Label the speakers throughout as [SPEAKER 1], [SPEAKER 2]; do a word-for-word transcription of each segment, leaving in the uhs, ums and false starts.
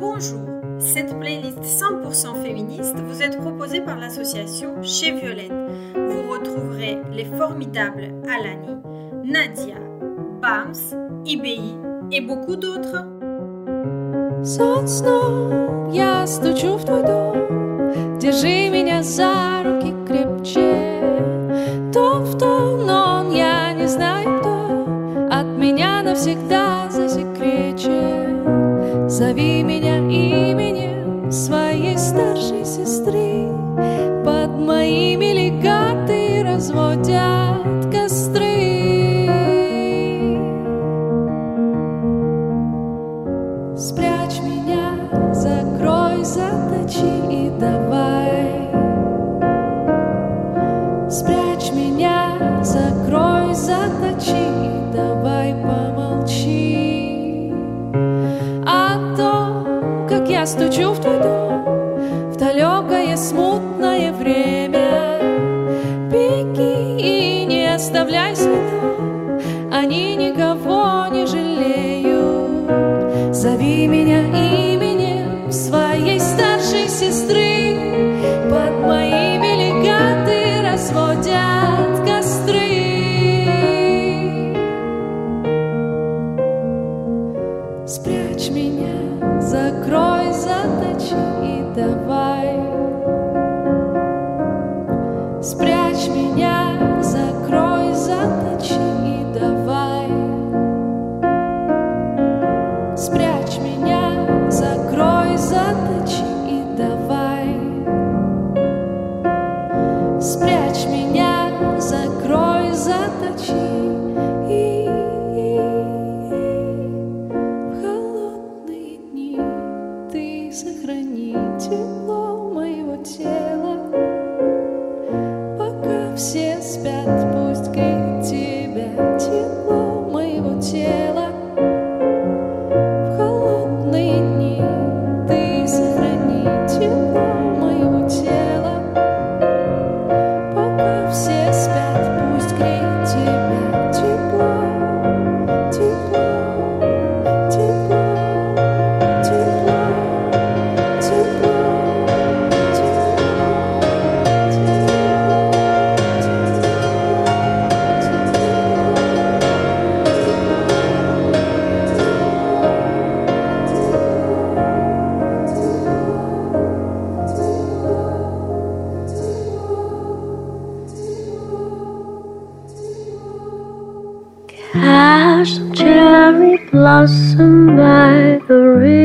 [SPEAKER 1] Bonjour, cette playlist cent pour cent féministe vous est proposée par l'association Chez Violette. Vous retrouverez les formidables Alani, Nadia, Bams, I B I et beaucoup d'autres.
[SPEAKER 2] Сон сном я стучу в твой дом, держи меня за руки крепче. Том в том, но я не знаю кто, от меня навсегда засекречен. Зови меня именем своей старшей сестры, под моими легаты разводят костры. Спрячь меня, закрой, заточи и давай. Спрячь меня, закрой, заточи и давай помолчи. О том, как я стучу в твой дом, в далекое смутное время. Беги и не оставляй следов, они никого не жалеют. Зови меня именем своей старшей сестры, под моими легаты разводят костры. Спрячь меня, закрой, заточи и давай. Спрячь меня, закрой, заточи и давай. Спрячь меня, закрой, заточи и давай. Спрячь меня, закрой, заточи и, и, и. В холодные дни ты сохрани тепло моего тела. Пока все спят, пусть греет тебя тепло моего тела. В холодные дни ты сохрани тепло моего тела. Пока все спят, пусть греет тебя тепло, тепло, тепло, тепло, тепло,
[SPEAKER 3] As some cherry blossom by the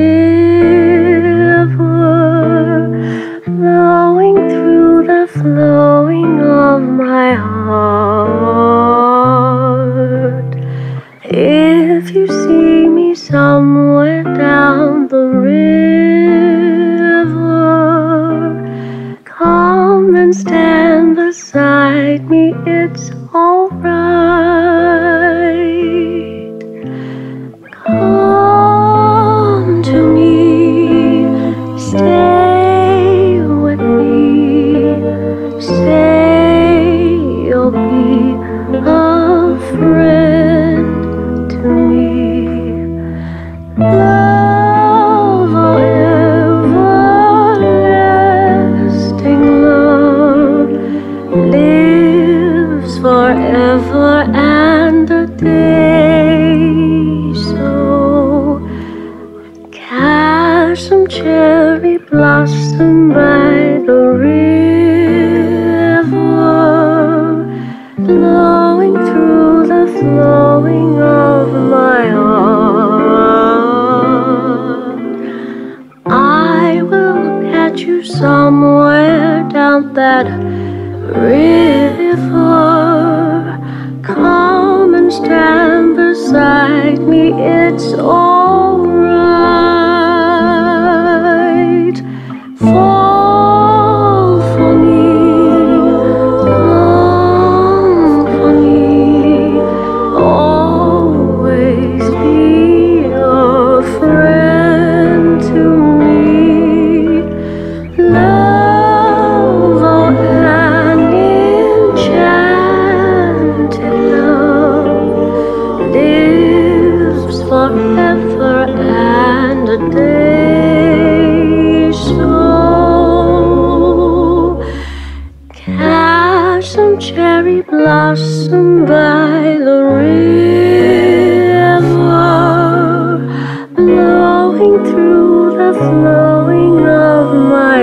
[SPEAKER 3] river, flowing through the flowing of my heart. If you see me somewhere down the river, come and stand beside me, it's alright. Come to me, stay with me, say you'll be a friend to me. Love, oh, everlasting love, lives forever and a day. So catch some cherry blossom by the river, flowing through the flowing of my heart. I will catch you somewhere down that river. Come and stand beside me, it's alright. Fall for me, long for me, always be a friend to me. Love, oh, an enchanted love, lives forever blossom by the river, blowing through the flowing of my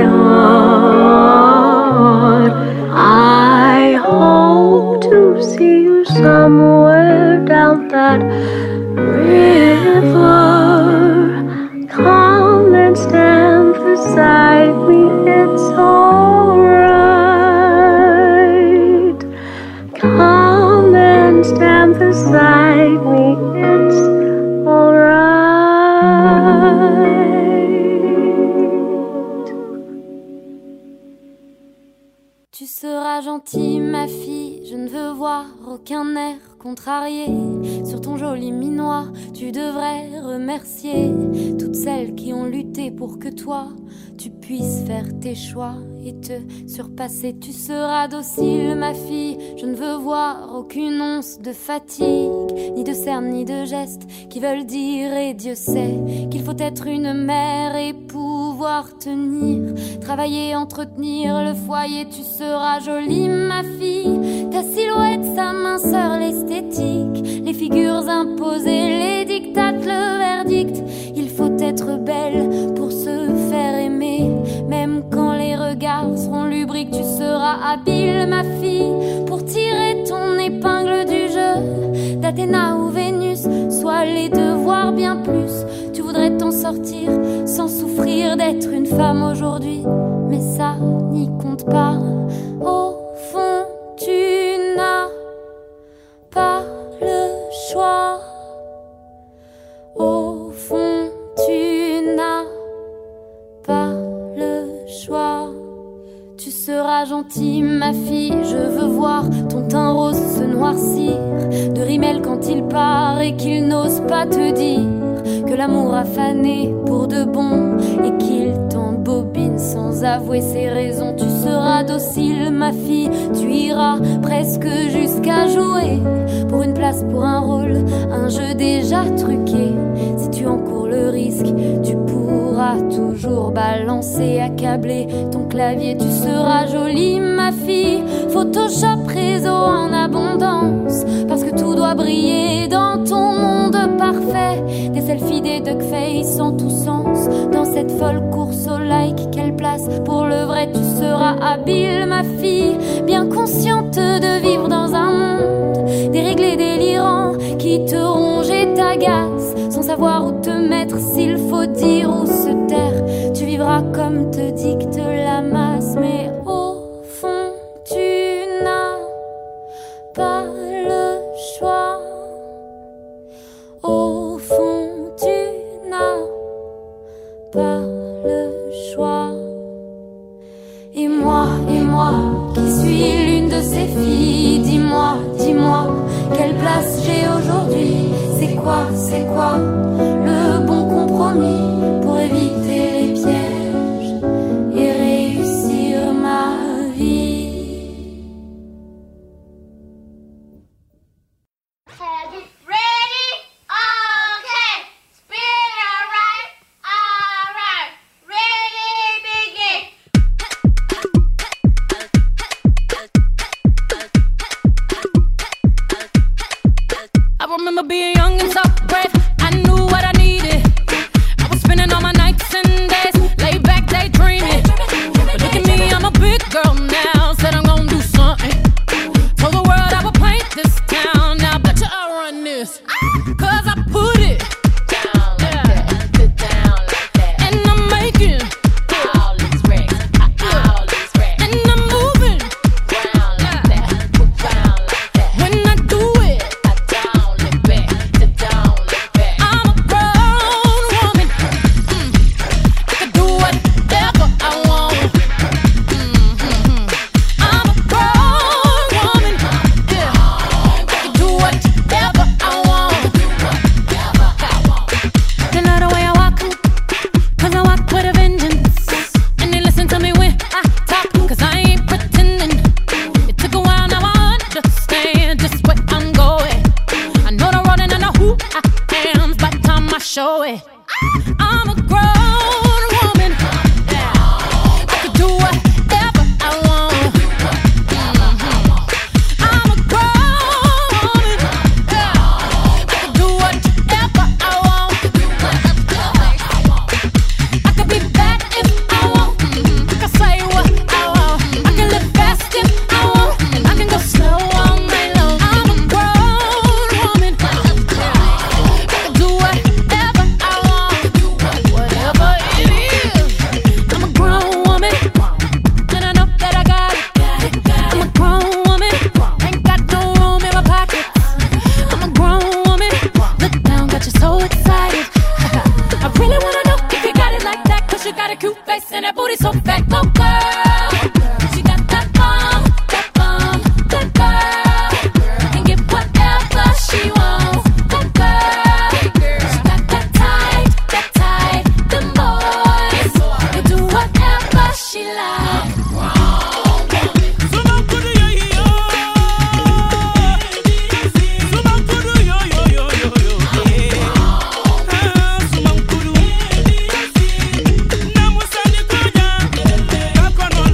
[SPEAKER 3] heart. I hope to see you somewhere down that river. Come and stand beside me, it's alright. Come and stand beside me, it's alright.
[SPEAKER 4] Tu seras gentille, ma fille, je ne veux voir aucun air contrarié. Sur ton joli minois, tu devrais remercier toutes celles qui ont lutté pour que toi, tu puisses faire tes choix et te surpasser. Tu seras docile, ma fille, je ne veux voir aucune once de fatigue, ni de cernes, ni de gestes qui veulent dire, et Dieu sait qu'il faut être une mère et pouvoir tenir, travailler, entretenir le foyer. Tu seras jolie, ma fille, ta silhouette, sa minceur, l'esthétique, les figures imposées, les dictates, le verdict. Il faut être belle pour se faire aimer, même quand les regards seront lubriques. Tu seras habile, ma fille, pour tirer ton épingle du jeu, d'Athéna ou Vénus, soit les deux, voire bien plus. Tu voudrais t'en sortir sans souffrir d'être une femme aujourd'hui, mais ça n'y compte pas. Au fond, tu n'as pas le choix. Au fond, tu n'as pas le choix. Tu seras gentille, ma fille, je veux voir ton teint rose se noircir de rimel quand il part et qu'il n'ose pas te dire que l'amour a fané pour de bon et qu'il t'embobine sans avouer ses raisons. Tu seras docile, ma fille, tu iras presque jusqu'à jouer pour une place, pour un rôle, un jeu déjà truqué. Si tu encours le risque, tu pourras toujours balancer, accabler ton clavier. Tu seras jolie, ma fille, Photoshop réseau en abondance, parce que tout doit briller dans ton monde parfait. Des selfies, des duckface en tous sens, dans cette folle course au like. Quelle place pour le vrai? Tu seras habile, ma fille, bien consciente de vivre dans un monde déréglé, délirant, qui te ronge et t'agace, sans savoir où te mettre, s'il faut dire ou se taire. Tu vivras comme te dicte la masse, mais au fond tu n'as pas le choix. Au fond tu n'as pas le choix. Et moi, et moi, qui suis l'une de ces filles, dis-moi, dis-moi, quelle place j'ai aujourd'hui? C'est quoi, c'est quoi le bon compromis pour éviter les pièges et réussir ma vie?
[SPEAKER 5] Ready? Okay. Spin alright, alright. Ready, begin.
[SPEAKER 2] I remember being young and so brave. I knew what I needed. I was spinning a cute face and a booty so fat. Go girl, she got that bomb, that bomb. Good girl, can get whatever she wants. Good girl, she got that tight, that tight. The boys can do whatever she likes.
[SPEAKER 6] Come on.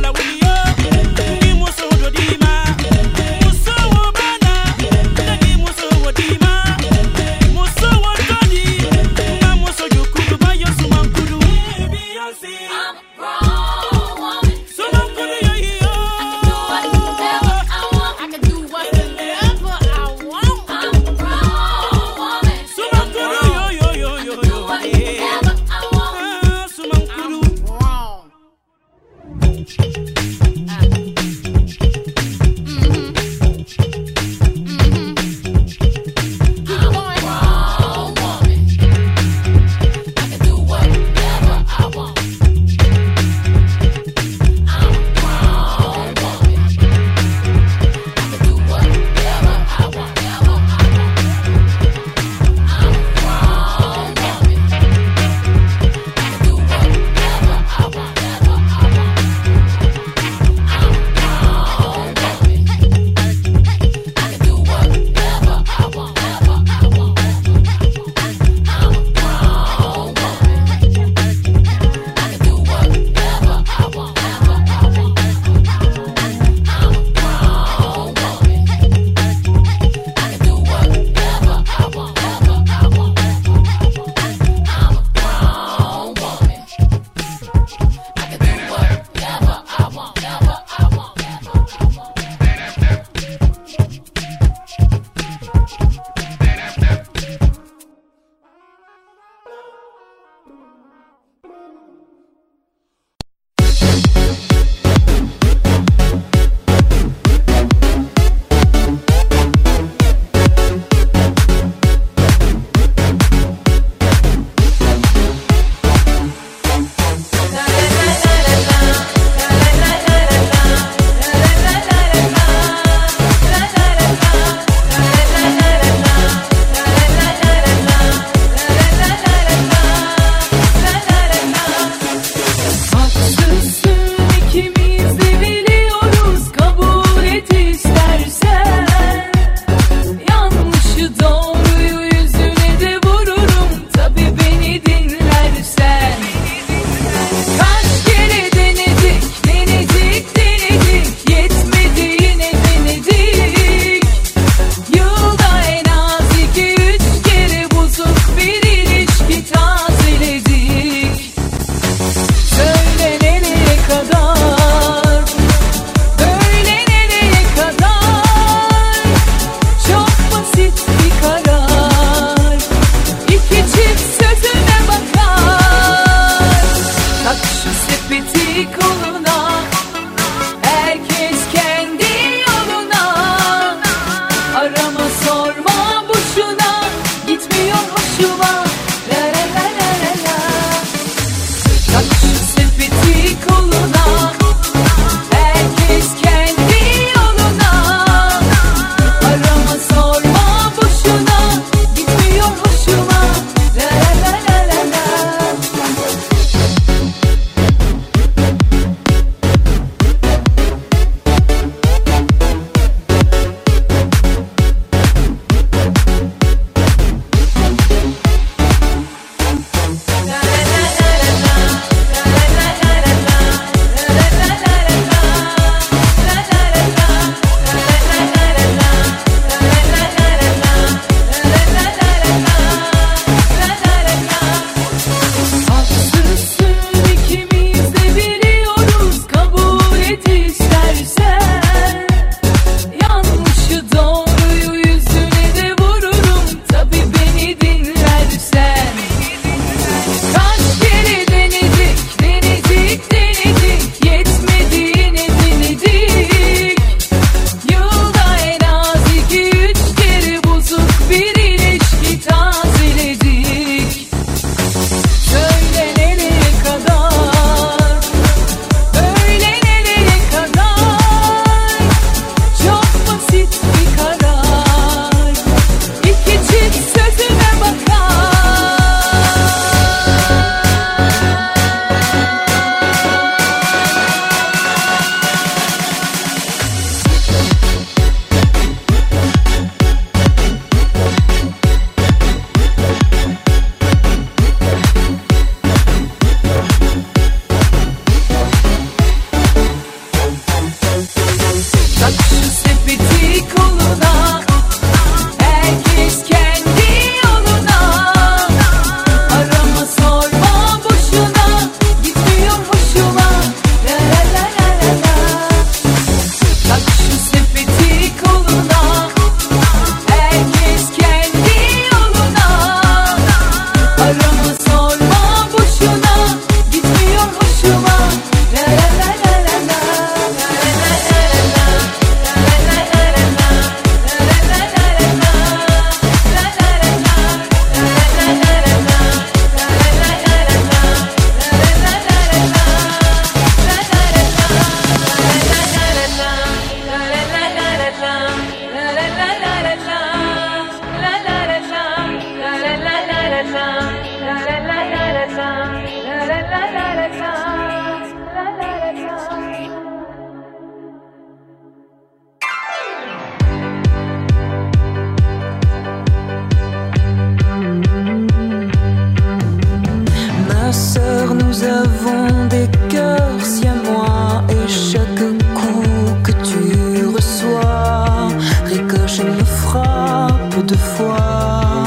[SPEAKER 6] cœurs, nous avons des cœurs si à moi. Et chaque coup que tu reçois ricochet, me frappe deux fois.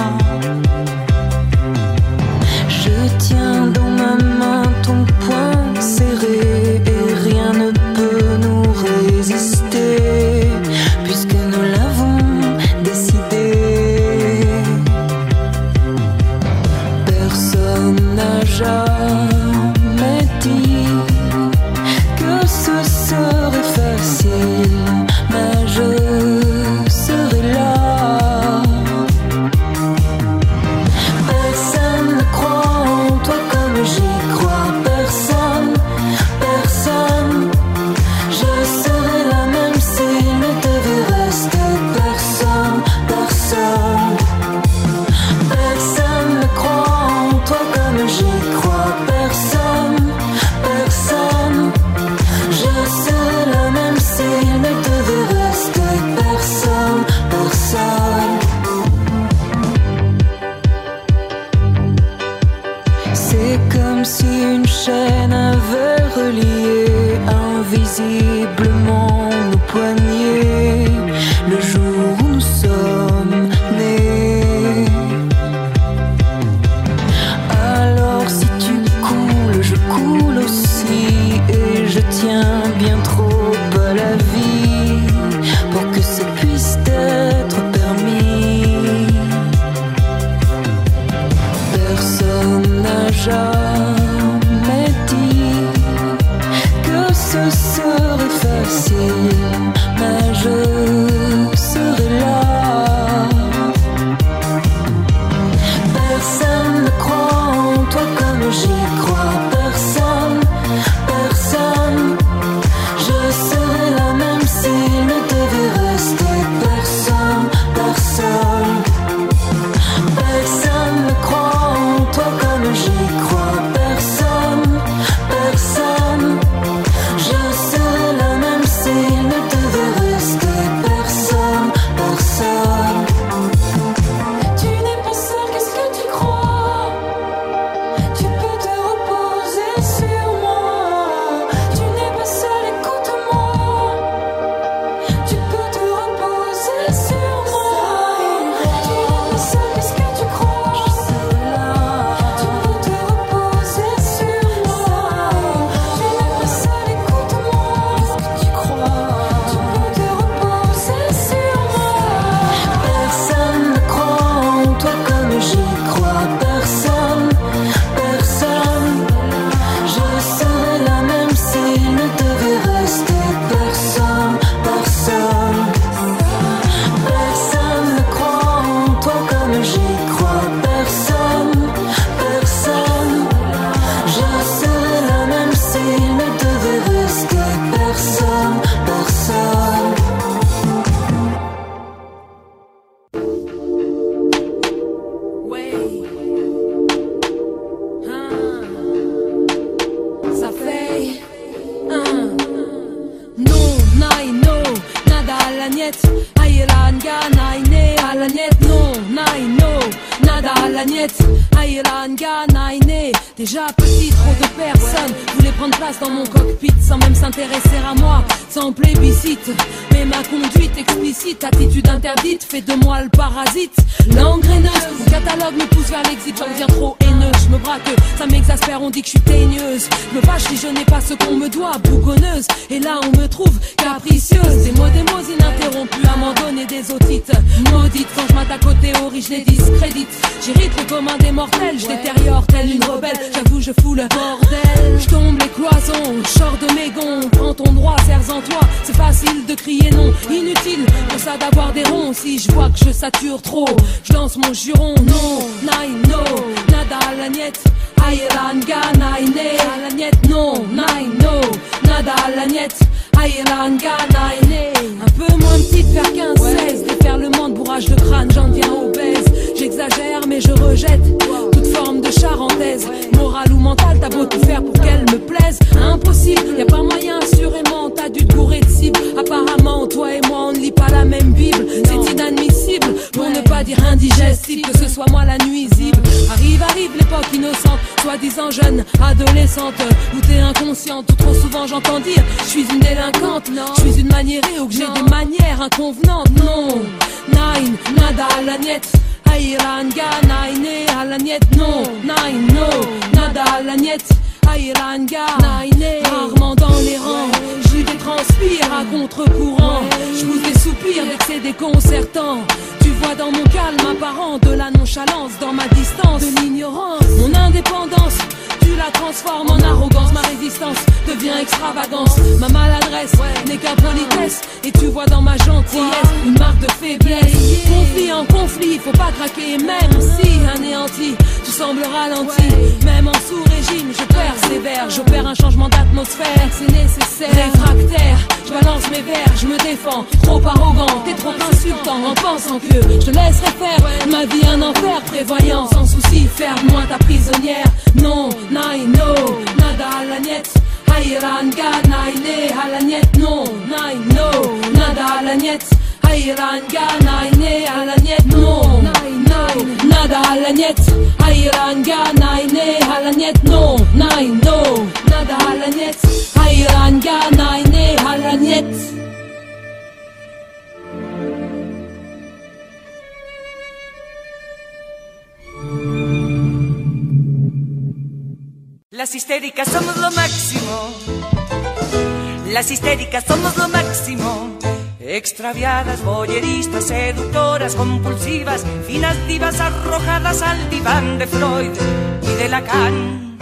[SPEAKER 6] Je tiens dans ma main ton poing serré et rien ne peut nous résister puisque nous l'avons décidé. Personne n'a jamais dit que ce serait facile, mais je serai là. Personne ne croit en toi comme j'y crois. Personne, personne. Je serai là même s'il ne devait rester personne, personne. Personne ne croit en toi comme j'y crois. Personne, personne. Je serai là même s'il ne devait rester personne, personne. C'est comme si une chaîne avait relié invisiblement nos poignets le jour où nous sommes nés. Alors si tu coules, je coule aussi, et je tiens bien trop à la vie pour que ça puisse être permis. Personne n'a jamais dit que ce serait facile, mais je serai là. Personne ne croit en toi comme j'y crois. Personne, personne. Je serai là même s'il ne devait rester personne, personne. Personne ne croit en toi comme j'y crois. Personne, personne. Je serai là même s'il ne devait rester personne, personne. Tu n'es pas seul, qu'est-ce que tu crois? Tu peux te reposer sur moi. Tu n'es pas seul, écoute-moi. Tu peux te reposer sur moi. Tu n'es pas seul, qu'est-ce que tu crois? Je serai là. Tu peux te reposer sur moi. Tu n'es pas seul, écoute-moi. Qu'est-ce que tu crois? Tu peux te reposer sur moi. Personne ne croit en toi comme j'y crois. Personne, personne. Je serai là même s'il ne devait rester personne, personne. Personne ne croit en toi comme j'y crois. Personne, personne. Je serai là même s'il ne devait rester personne, personne.
[SPEAKER 2] Ça fait un. No, nai, no, nada à la niette. Aïe la ngana, iné à la niette. No, nai, no, nada à la niette. Aïe la ngana, iné. Déjà petit, trop de personnes voulaient prendre place dans mon cockpit sans même s'intéresser à moi, sans plébiscite. Mais ma conduite explicite, attitude interdite, fait de moi le parasite. L'engraineuse, mon catalogue me pousse vers l'exit, j'en deviens trop haineuse. Je me braque, ça m'exaspère, on dit que je suis teigneuse. Je me fâche si je n'ai pas ce qu'on me doit, bougonneuse. Et là on me trouve capricieuse. Des mots, des mots ininterrompus à m'en donner des otites. Maudite, quand je m'attaque aux théories, je les discrédite. J'irrite le commun des mortels, je détériore telle une rebelle. J'avoue, je fous le bordel. Je tombe les cloisons, je sors de mes gonds. Prends ton droit, serre-en toi. C'est facile de crier non, inutile pour ça d'avoir des ronds. Si je vois que je sature trop, je lance mon juron. Non, nai, no, nada à la niette. Aïe la ngana, iné à la niette. Non, nai, no, nada à la niette. Aïe la ngana, iné. Un peu moins petite vers quinze seize. Déferlement de bourrage de crâne, j'en deviens obèse. J'exagère mais je rejette toute forme de charentaise. Morale ou mentale, t'as beau tout faire pour qu'elle me plaise. Impossible, y a pas moyen assurément. T'as dû te bourrer de cible. Apparemment toi et moi on ne lit pas la même bible. C'est inadmissible pour ne pas dire indigestible, que ce soit moi la nuisible. Arrive, arrive l'époque innocente, soi-disant jeune, adolescente, où t'es inconsciente, où trop souvent j'entends dire je suis une délinquante, je suis une maniérée ou que j'ai des manières inconvenantes. Non, nine, nada à la niette. Airanga, nine, à la niette. Non, nine, no, nada à la niette. Airanga, nine, rarement dans les rangs. Je des transpire à contre-courant. Je vous des soupirs dès que c'est déconcertant. Tu vois dans mon calme apparent de la nonchalance, dans ma distance de l'ignorance. Mon indépendance, tu la transformes en arrogance. Ma résistance devient extravagance. Ma maladresse n'est qu'impolitesse. Et tu vois dans ma gentillesse une marque de faiblesse. Conflit en conflit, faut pas craquer. Même si anéanti, tu sembles ralenti. Même en sous-régime, je persévère. J'opère un changement d'atmosphère, c'est nécessaire. Réfractaire, je balance mes vers, je me défends. Trop arrogant, t'es trop insultant. En pensant que je te laisserai faire ma vie un enfer. Prévoyant, sans souci, ferme-moi ta prisonnière. Non, nine, no, nada à la niette. Airanga, nine, à la niette. Non, nine, no, nada à la niette. Airanga, nine, à la niette. Non, nine, no, nada à la niette. Airanga, nine, à la niette. Non, nine, no, nada à la niette. Airanga, nine, à la niette.
[SPEAKER 7] Las histéricas somos lo máximo. Las histéricas somos lo máximo. Extraviadas, boyeristas, seductoras, compulsivas, finas divas arrojadas al diván de Freud y de Lacan.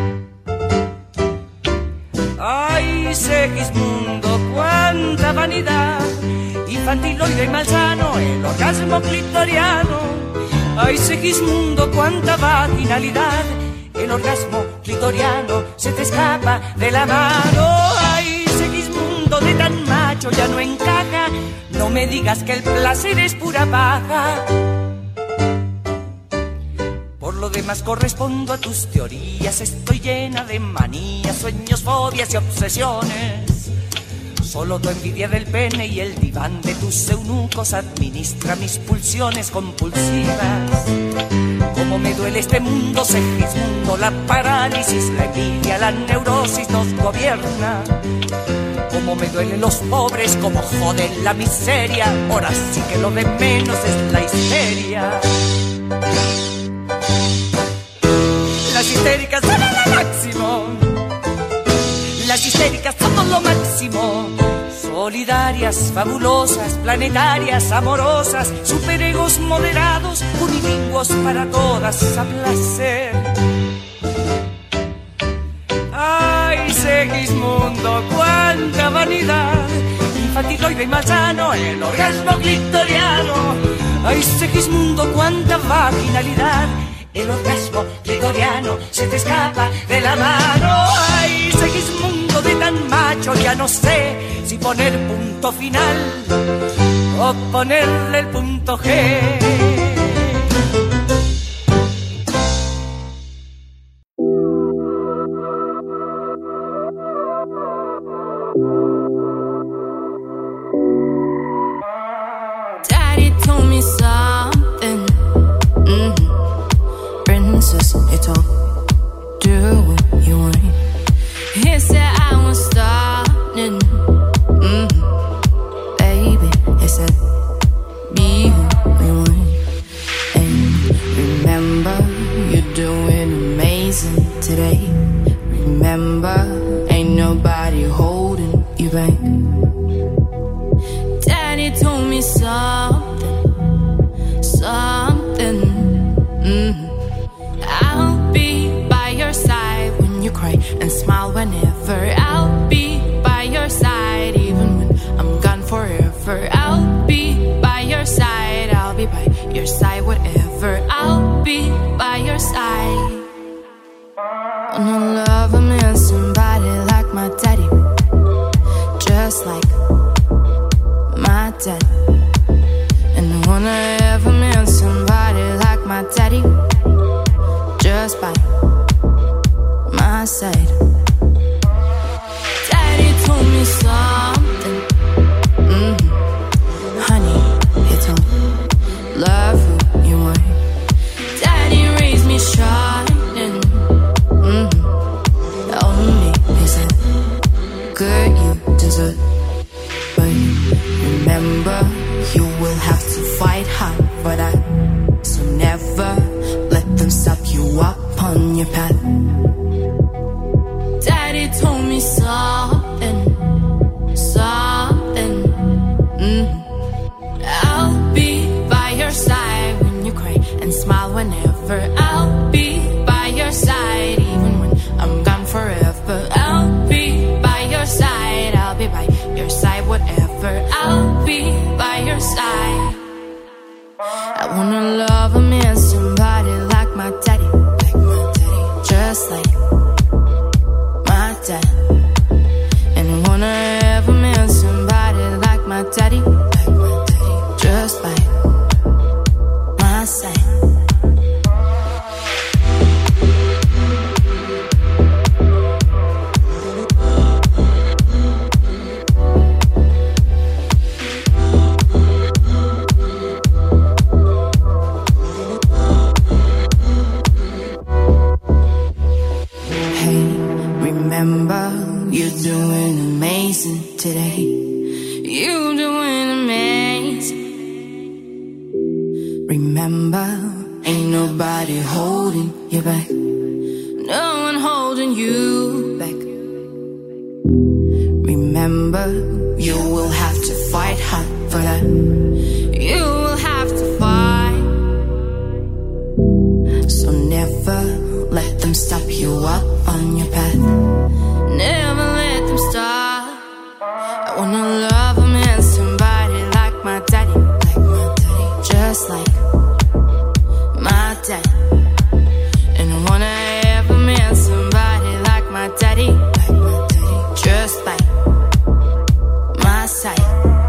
[SPEAKER 7] Ay, Segismundo, cuánta vanidad, infantiloide y malsano, el orgasmo clitoriano. Ay, Segismundo, cuánta vaginalidad, el orgasmo clitoriano se te escapa de la mano. Ay, Segismundo, de tan macho ya no encaja. No me digas que el placer es pura paja. Por lo demás correspondo a tus teorías. Estoy llena de manías, sueños, fobias y obsesiones. Solo tu envidia del pene y el diván de tus eunucos administra mis pulsiones compulsivas. Cómo me duele este mundo, Segismundo, la parálisis, la envidia, la neurosis nos gobierna. Cómo me duelen los pobres, cómo joden la miseria. Ahora sí que lo de menos es la histeria. Las histéricas son lo máximo. Las histéricas somos lo máximo. Solidarias, fabulosas, planetarias, amorosas, superegos moderados, unilingüos para todas a placer. Ay, Segismundo, cuánta vanidad, infantiloide y malsano, el orgasmo clitoriano. Ay, Segismundo, cuánta vaginalidad, el orgasmo clitoriano se te escapa de la mano. Ay, Segismundo, de tan macho ya no sé si poner punto final o ponerle el punto G.
[SPEAKER 4] Daddy told me something, mm-hmm. Princess, he told, do what you want. He said I was starting, mm-hmm. Baby, he said, be who you want. And remember, you're doing amazing today. Remember, ain't nobody holding you back. Daddy told me something, something, mm-hmm. I'll be by your side when you cry and smile whenever. I'll be by your side even when I'm gone forever. I'll be by your side, I'll be by your side whatever. I'll be by your side. Wanna love a man, somebody like my daddy, just like my daddy. And I wanna ever meet somebody like my daddy, just by my side. Daddy told me something, mm-hmm. Honey, he told me, love who
[SPEAKER 6] desert. But remember, you will have to fight hard for that. So never let them stop you up on your path. Daddy told me something, something. Mm. I'll be by your side when you cry and smile whenever. I'll be by your side even when I'm gone forever. I'll be by your side, I'll be by your side whatever. I'll be by your side. I wanna love a man, somebody like my daddy, like my daddy, just like my dad. And I wanna have a man, somebody like my daddy, like my daddy, just like my side. Remember, you're doing amazing today. You're doing amazing. Remember, ain't nobody holding you back. No one holding you back. Remember, you will have to fight hard for that. You will have to fight. So never let them stop you up on your path. Never let them stop. I wanna love a man, somebody like my daddy, like my daddy, just like my dad. And I wanna have a man, somebody like my daddy, like my daddy, just like my side.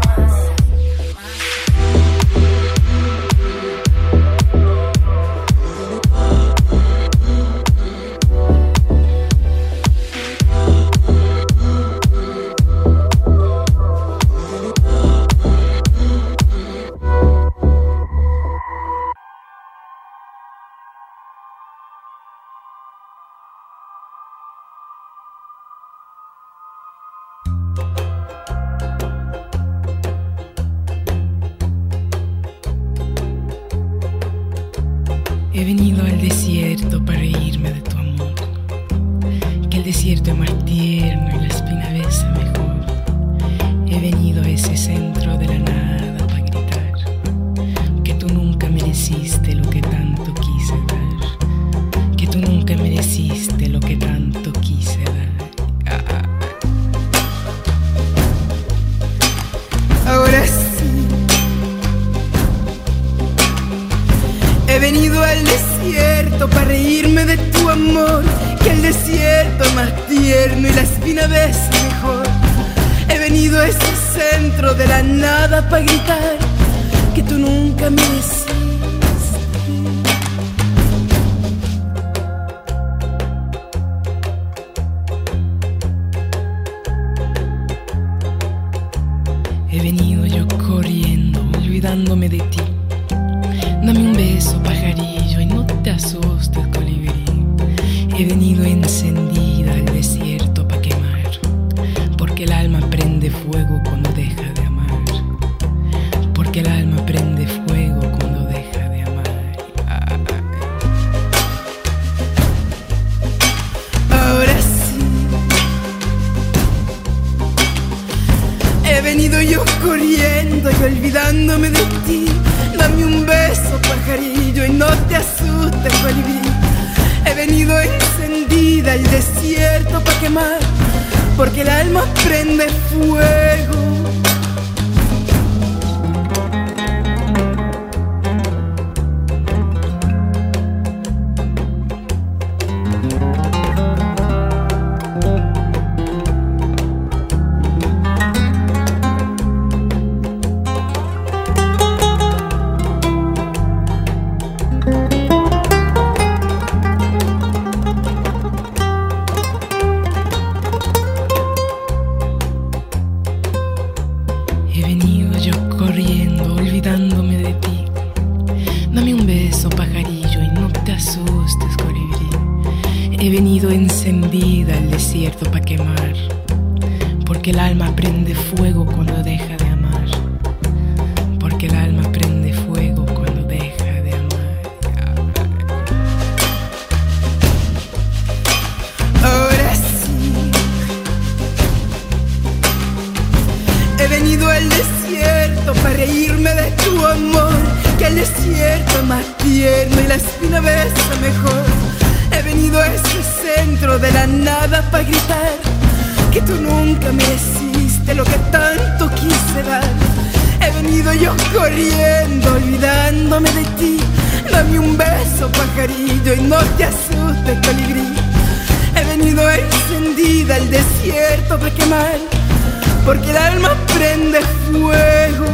[SPEAKER 8] He venido al desierto para reírme de tu amor, que el desierto es más tierno y la espina besa mejor. He venido a ese centro de la nada para gritar que tú nunca mereciste lo que tanto quise dar, que tú nunca mereciste lo que tanto quise dar. Ah.
[SPEAKER 9] Ahora sí, he venido al desierto para reírme de tu amor, que el desierto es más tierno y la espina besa mejor. He venido a ese centro de la nada para gritar que tú nunca mereciste.
[SPEAKER 8] He venido yo corriendo, olvidándome de ti. Dame un beso, pajarillo, y no te asustes, colibrí. He venido encendida al desierto pa' quemar, porque el alma prende fuego cuando deja de amar, porque el alma prende fuego cuando deja de amar. Ah.
[SPEAKER 9] Ahora sí, he venido yo corriendo y olvidándome de ti. Dame un beso, pajarillo, y no te asustes, colibrí. He venido encendida al desierto pa' quemar, porque el alma prende fuego.
[SPEAKER 8] Porque el alma prende fuego cuando deja de amar. Porque el alma prende fuego cuando deja de amar.
[SPEAKER 9] Ahora sí, he venido al desierto para reírme de tu amor. Que el desierto es más tierno y la espina besa mejor. He venido a ese centro de la nada para gritar que tú nunca mereciste lo que tanto quise dar. He venido yo corriendo, olvidándome de ti. Dame un beso, pajarillo, y no te asustes, colibrí. He venido encendida al desierto para quemar, porque el alma prende fuego.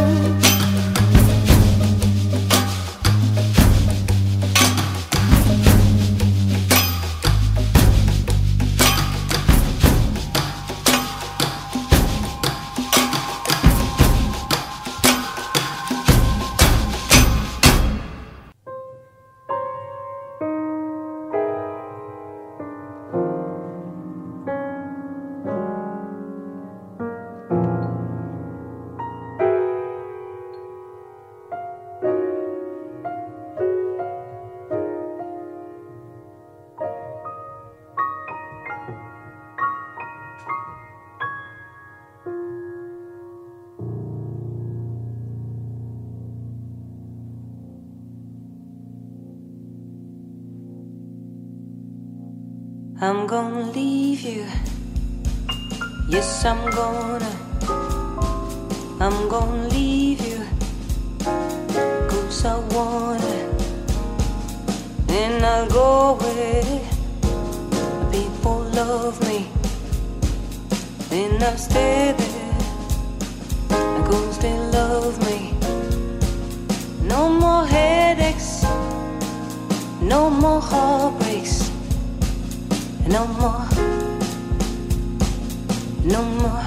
[SPEAKER 6] I'm gonna leave you. Yes, I'm gonna. I'm gonna leave you. 'Cause I wanna. And I'll go where people love me. And I'll stay there. 'Cause they love me. No more headaches. No more heartbreaks. No more, no more.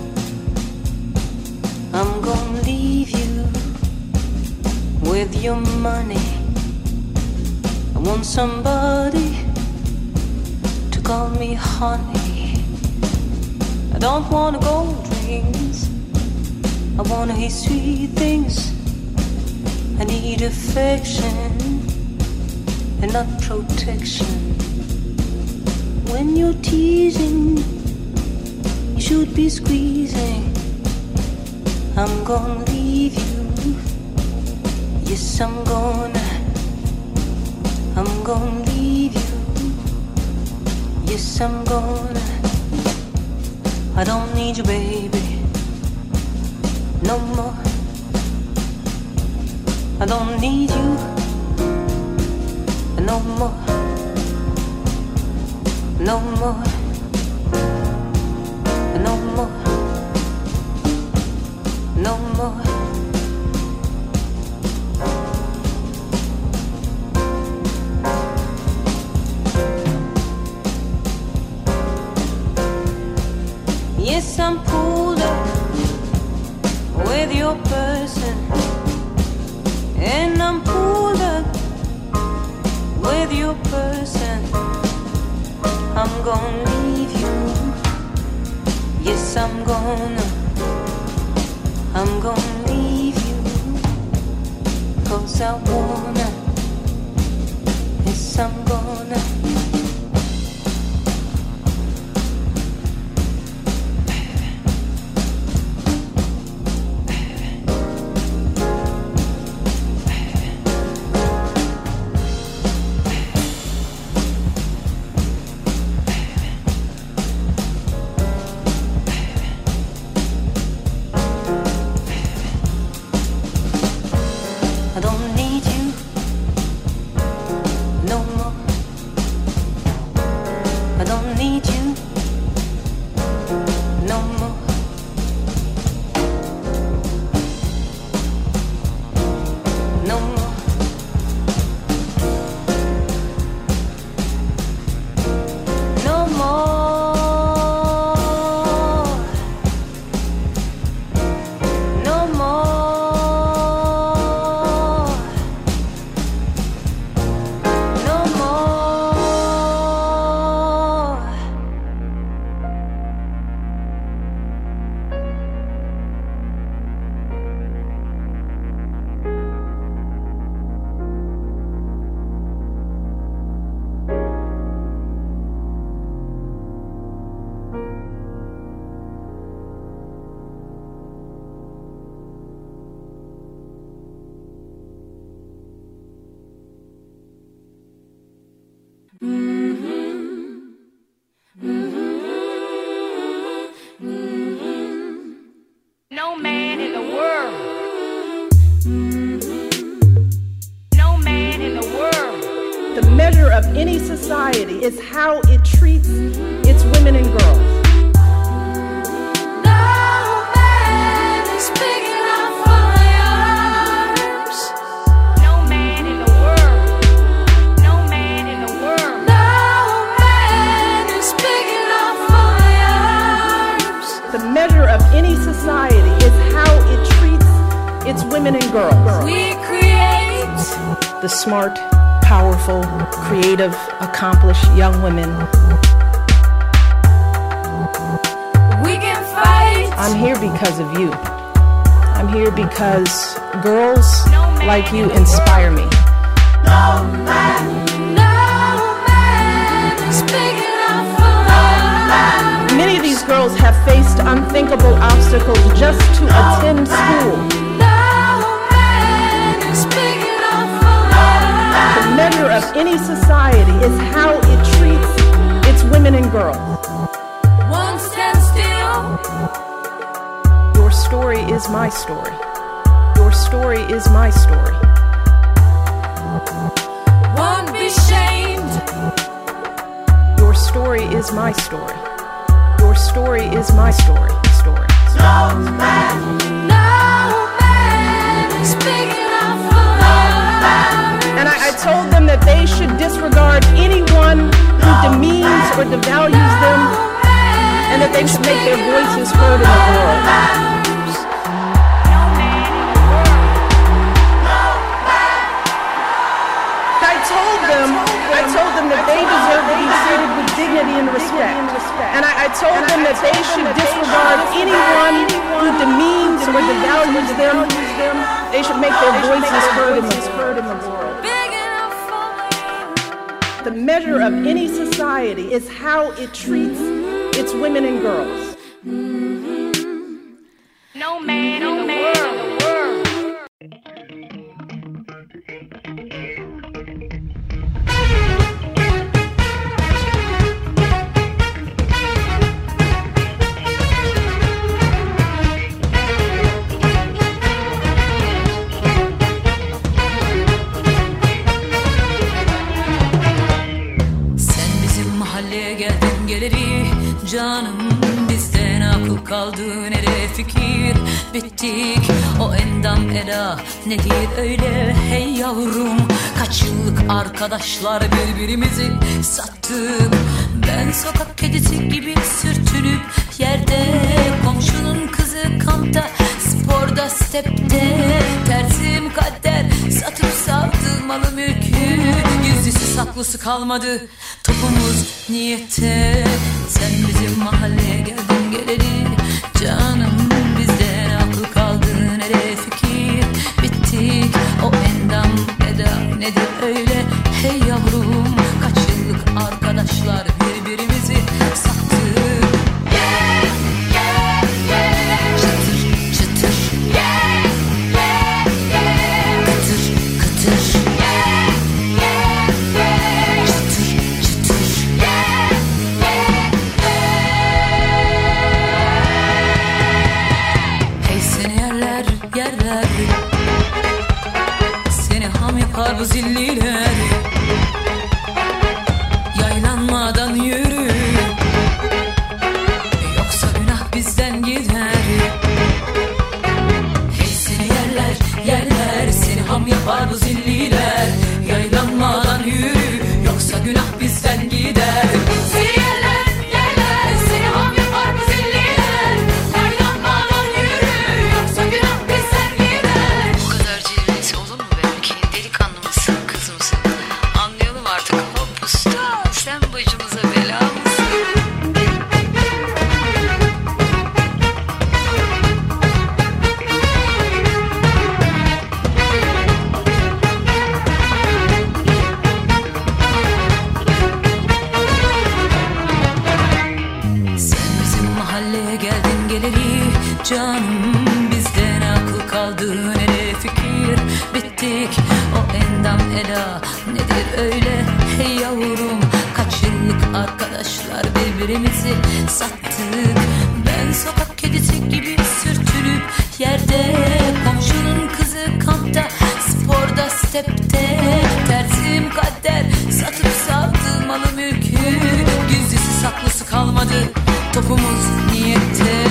[SPEAKER 6] I'm gonna leave you with your money. I want somebody to call me honey. I don't wanna gold rings. I wanna hear sweet things. I need affection and not protection. When you're teasing, you should be squeezing. I'm gonna leave you. Yes, I'm gonna. I'm gonna leave you. Yes, I'm gonna. I don't need you, baby, no more. I don't need you no more. No more, no more, no more. Yes, I'm pulled up with your person, and I'm pulled up with your person. I'm gonna leave you. Yes, I'm gonna. I'm gonna leave you. 'Cause I wanna. Yes, I'm gonna. I don't need you no more.
[SPEAKER 10] society is how it treats its women and girls. Any society is how it treats its women and girls.
[SPEAKER 2] We create
[SPEAKER 10] the smart, powerful, creative, accomplished young women.
[SPEAKER 2] We can fight.
[SPEAKER 10] I'm here because of you. I'm here because girls no like you inspire me.
[SPEAKER 2] No man, no man is big enough for us.
[SPEAKER 10] Many of these girls have faced unthinkable obstacles just to attend school. The measure of any society is how it treats its women and girls.
[SPEAKER 2] One stand still.
[SPEAKER 10] Your story is my story. Your story is my story.
[SPEAKER 2] Won't be shamed.
[SPEAKER 10] Your story is my story. Your story is my story. Story.
[SPEAKER 2] No man, no man is big enough for us.
[SPEAKER 10] And I, I told them that they should disregard anyone who demeans or devalues them, and that they should make their voices heard in the world. I told them, I told them that they deserve to be treated with dignity and respect. And I, I told them that they should disregard anyone who demeans or devalues them. They should make their voices heard in the world. The measure of any society is how it treats its women and girls.
[SPEAKER 5] No man in the world.
[SPEAKER 11] Canım bizden akıl kaldı nereye fikir bittik o endam eda nedir öyle hey yavrum kaç yıllık arkadaşlar birbirimizi sattık ben sokak kedisi gibi sürtünüp yerde komşunun kızı kampta sporda stepte tersim kader satıp savdı malı mülkü gizlisi saklısı kalmadı topumuz niyette sen bizim mahalleye geldin geleli canım bizden akıl kaldı nereye fikir bittik o endam eda nedir öyle hey yavrum kaç yıllık arkadaşlar birbirimizi sattık yeah, yeah, yeah. Çıtır çıtır yeah, yeah, yeah. Kıtır kıtır yeah, yeah, yeah. Çıtır çıtır yeah, yeah, yeah. Hey seni yerler yerler seni ham yapar bu zilliler yaylanmadan yürü yoksa günah bizden gider hey seni yerler yerler seni ham yapar bu zilliler yaylanmadan yürü yoksa günah bizden gider seni yerler yerler seni ham yapar bu zilliler yaylanmadan yürü yoksa günah bizden gider
[SPEAKER 12] Bu kadar cilvesi olur mu benimki? Delikanlı mısın, kız mısın? Anlayalım artık. Hop usta, sen başımıza bela mısın?
[SPEAKER 11] Sen bizim mahalleye geldin geleli canım bizden akıl kaldı nereye fikir bittik o endam eda nedir öyle hey yavrum kaç yıllık arkadaşlar birbirimizi sattık ben sokak kedisi gibi sürtünüp yerde komşunun kızı kampta sporda stepte tersim kader satıp savdı malı ruhumuz niyette.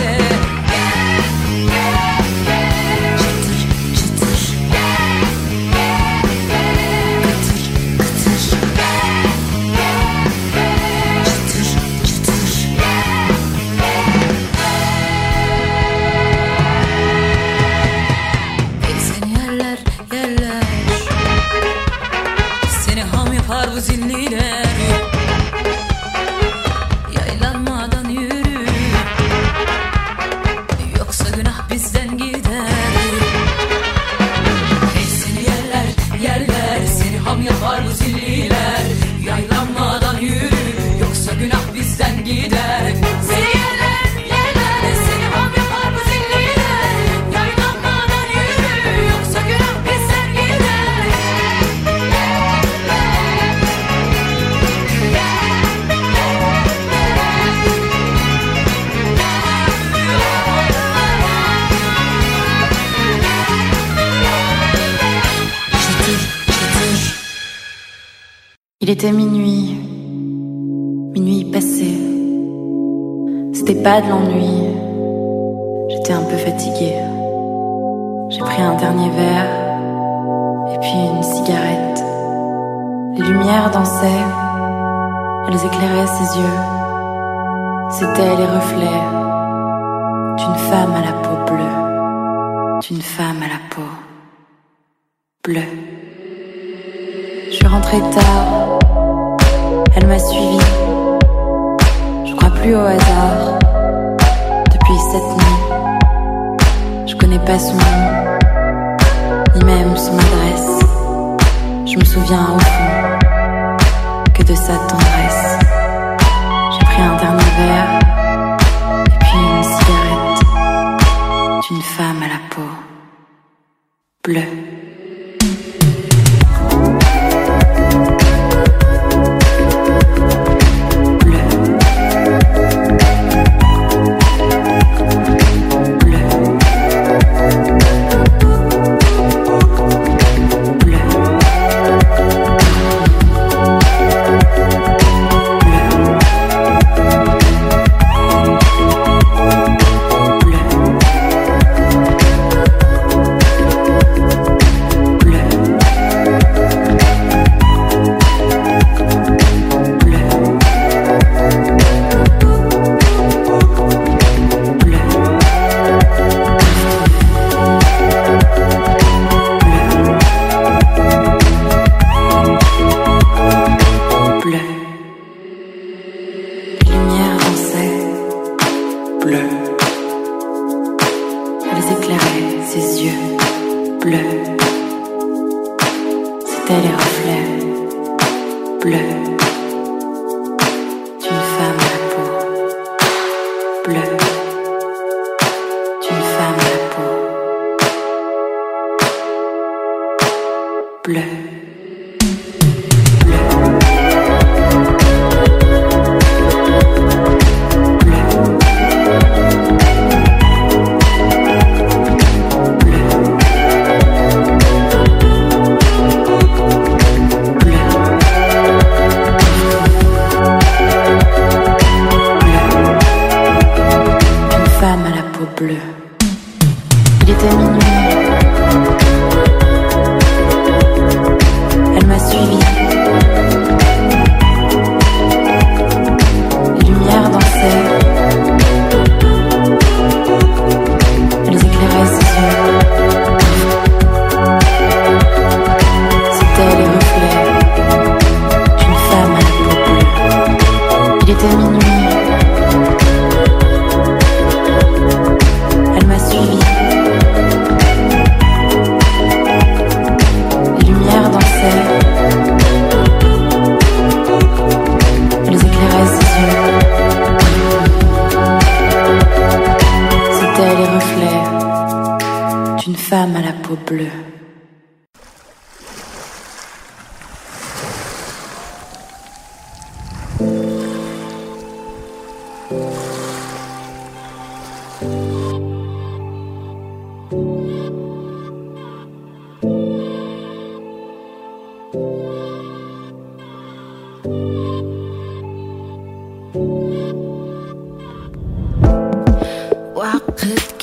[SPEAKER 11] Bu zilliler yaylanmadan yürü, yoksa günah bizden gider. Hey seni yerler, yerler, seni ham yapar bu zilliler. Yaylanmadan yürü, yoksa günah bizden gider. Seni yerler, yerler, seni ham yapar bu zilliler. Yaylanmadan yürü, yoksa günah bizden gider.
[SPEAKER 13] Il était minuit, minuit passé. C'était pas de l'ennui, j'étais un peu fatiguée. J'ai pris un dernier verre et puis une cigarette. Les lumières dansaient, elles éclairaient ses yeux. C'étaient les reflets d'une femme à la peau bleue, d'une femme à la peau bleue. Je suis rentrée tard, elle m'a suivie. Je crois plus au hasard. Depuis cette nuit, je connais pas son nom, ni même son adresse. Je me souviens au fond que de sa tendresse. J'ai pris un dernier verre et puis une cigarette d'une femme à la peau bleue.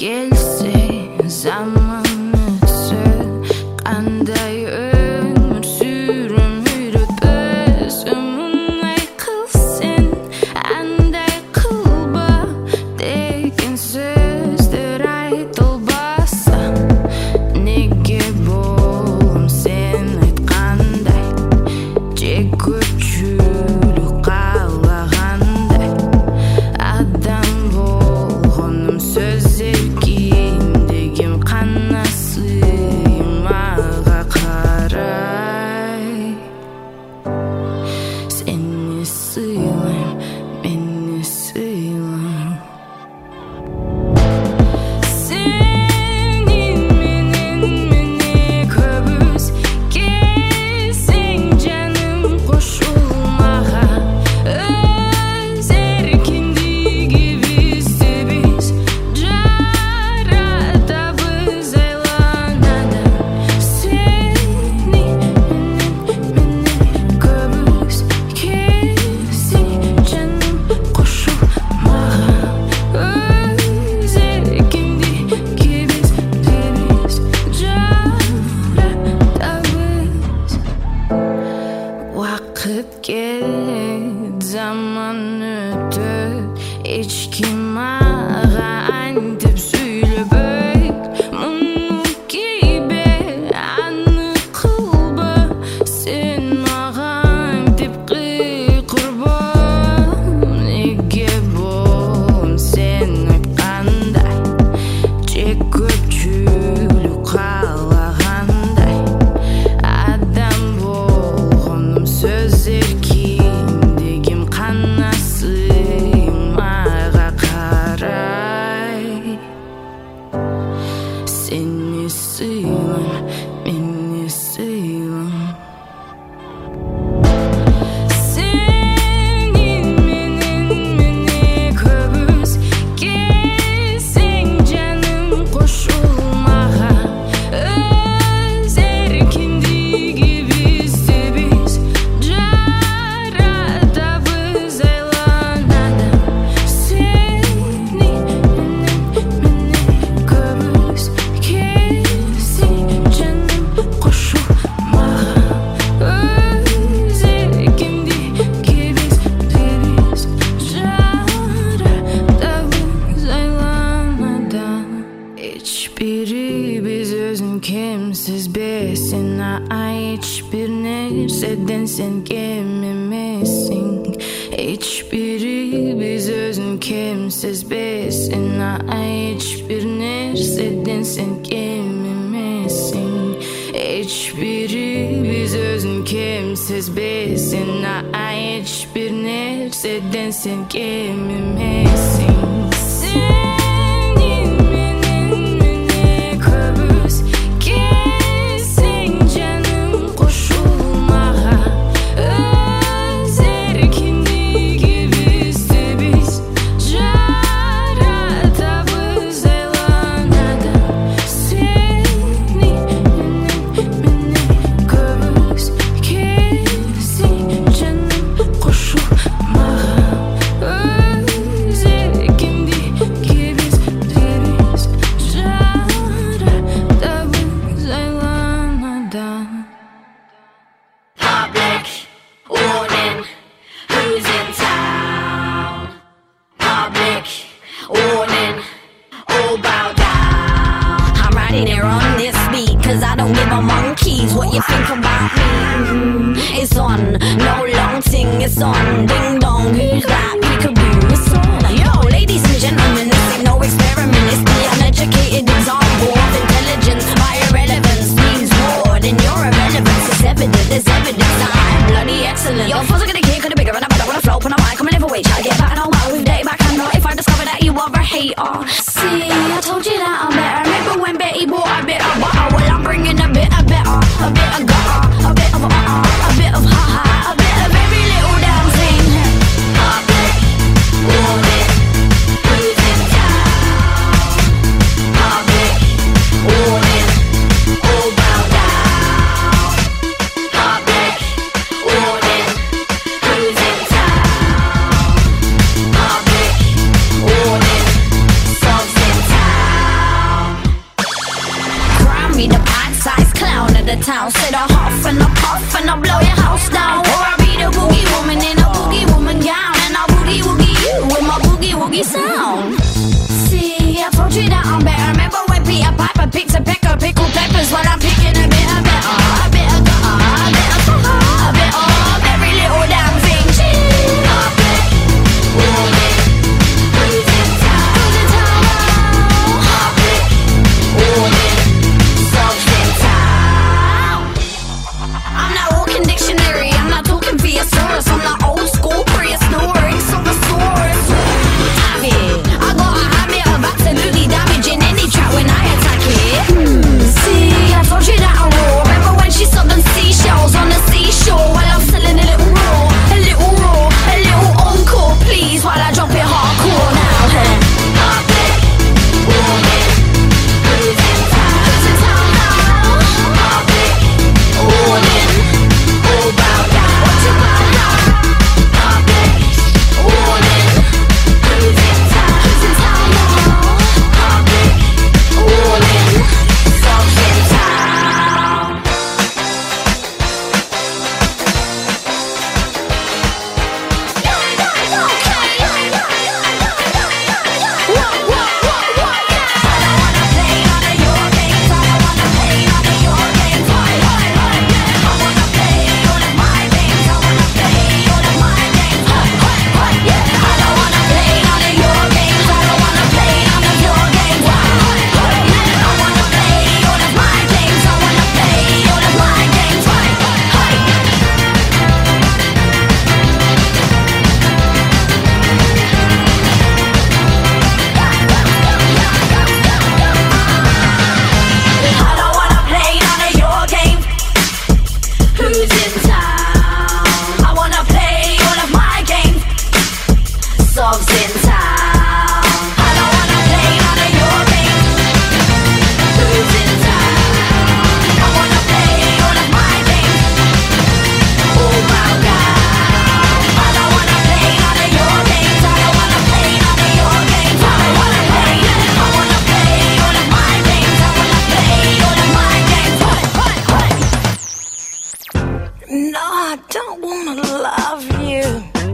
[SPEAKER 2] келсе заман өтсе қандай өмір сүрем үйретпес мұндай қылсаң андай қылба деген сөздер айтылбаса неге болым сен айтқандай тек көпшілік қалағандай адам болғаным сөз еркем дегем қана сыймаға қарай сен не сыйлайм мен не сыйлайм сенен менен міне көп өзгесең жаным қосылмаға өз еркіндігі бізді біз жаратабыз айланады сенен менен көп өзгесең жаным қосылмаға өз еркіндігі бізді біз жаратабыз уақыт келеді заман өтеді ешкім маған деп сөйлебейді мұны кейбе анық қылба сен маған деп қиқырба неге болым сен айтқандай тек көпшілік қалағандай адам болғаным сөз еркем дегем қана сыймаға қарай сен не сыйлайм мен не сыйлайм сенен менен міне көп өзгесең жаным қосылмаға өз еркіндігі бізді біз жаратабыз айланады сенен менен көп өзгесең жаным қосылмаға өз еркіндігі бізді біз жаратабыз айланады ешбірі біз өзін кемсіз бесін ай ешбір нәрседен сен кем емессің ешбірі біз өзін кемсіз бесін ай ешбір нәрседен сен кем емессің ешбірі біз өзін кемсіз бесін ай ешбір нәрседен сен кем емессің сенен менен міне көп өзгесең жаным қосылмаға өз еркіндігі бізді біз жаратабыз айланады сенен менен көп өзгесең жаным қосылмаға өз еркіндігі бізді біз жаратабыз айланады
[SPEAKER 14] Public warning, who's in town? Public warning, all bow down. I'm riding here on this beat, cause I don't give a monkeys what you think about me. Mm, It's on, no long ting, it's on. Ding dong, who's that? Peekaboo, it's on. Yo, ladies and gentlemen, this ain't no experiment. It's the uneducated example of intelligence. My irrelevance means more than your irrelevance. It's evident, there's evidence that I'm bloody excellent. Your fuzz are gonna kick, gonna bigger, and I'm better when I flow. When I mic, I'm a live away, try to get back, and I'll wow with day back. I'm not if I discover that you are a hater. See, I told you that I'm better. Remember when Betty bought a bit of butter? Well, I'm bringing a bit of better, a bit of gutter, a bit of uh-uh, a bit of ha-ha, a bit of every little damn thing. Public warning, who's in town? Public warning, all bow down. Public warning, who's in town? Public warning, so funky sound. See, I told you that I'm better. Remember when Peter Piper picked a peck of pickled peppers? Well, I'm picking a bit of better, a bit of gutter, a bit of sucker, a bit of every little damn thing. Gee, I bet all in. Who's in town? Who's in town now? I bet all in. Subs in town. I'm not walking dictionary. I'm not talking thesaurus. I'm not old school prehistoric Sonosaurus. I got a habit of absolutely damaging any track when I attack it. Hmm. See, I told you that I'm raw. Remember when she sold them seashells on the seashore? While I'm selling a little raw, a little raw, a little encore, please, while I drop it hardcore now. Hey. I bet all in. Who's in town? Who's in town now? I bet all in. All bow down. What you bow down? I bet all in. Who's in town? Who's in town now? I bet all in. Subs in town. No, I don't wanna love you,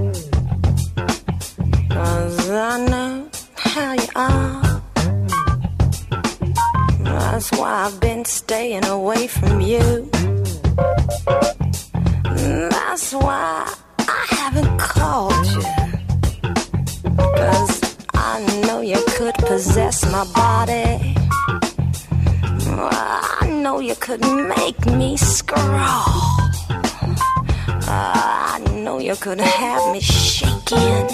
[SPEAKER 14] 'cause I know how you are. That's why I've been staying away from you. That's why I haven't called you, 'cause I know you could possess my body. I know you could make me scrawl. Uh, I know you could have me shaking.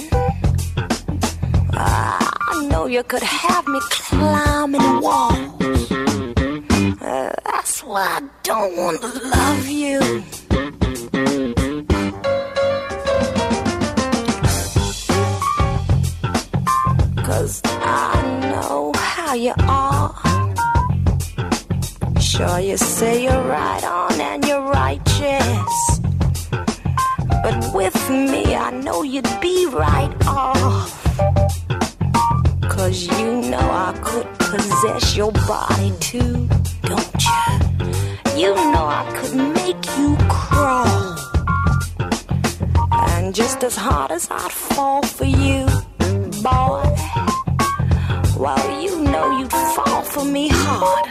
[SPEAKER 14] Uh, I know you could have me climbing walls. Uh, that's why I don't want to love you. Cause I know how you are. Sure, you say you're right on and you're righteous, but with me, I know you'd be right off. 'Cause you know I could possess your body too, don't you? You know I could make you crawl. And just as hard as I'd fall for you, boy, well, you know you'd fall for me hard.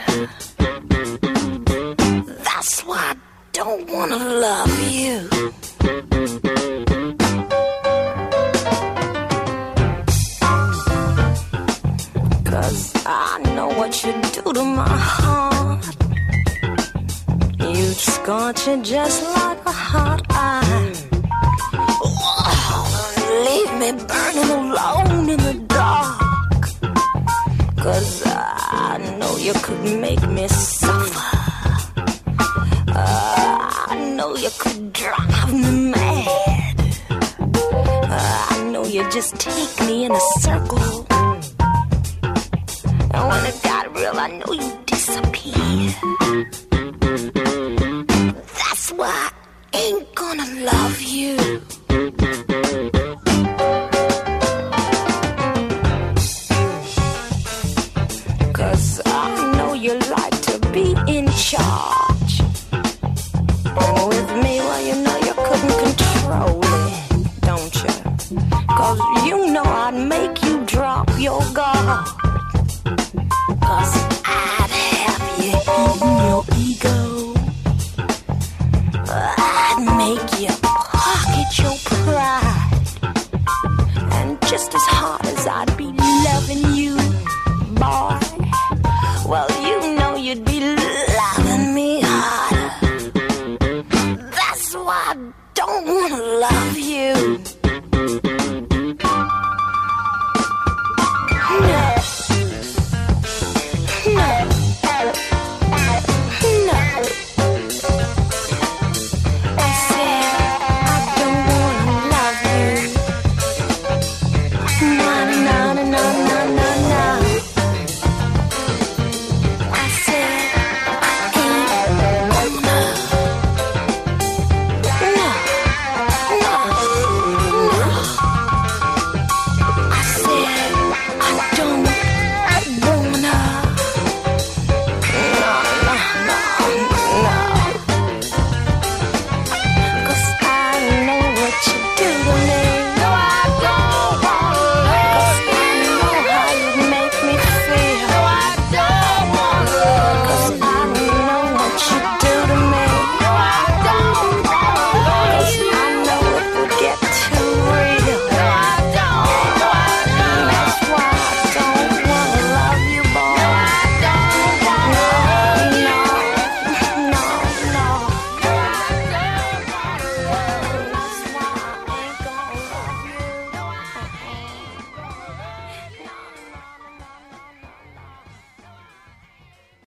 [SPEAKER 14] That's why I don't wanna love you. Cause I know what you do to my heart. You'd scorch it just like a hot iron. Leave me burning alone in the dark. Cause I know you could make me suffer. uh, I know you could drive me mad. uh, I know you just take me in a circle. And when it got real, I know you disappeared. That's why I ain't gonna love you. Cause I know you like to be in charge. And with me, well, you know you couldn't control it, don't you? 'Cause you know I'd make you drop your guard. Cause I'd have you eating your ego. I'd make you pocket your pride. And just as hard as I'd be loving you, boy, well, you know you'd be loving me harder. That's why I don't wanna love you.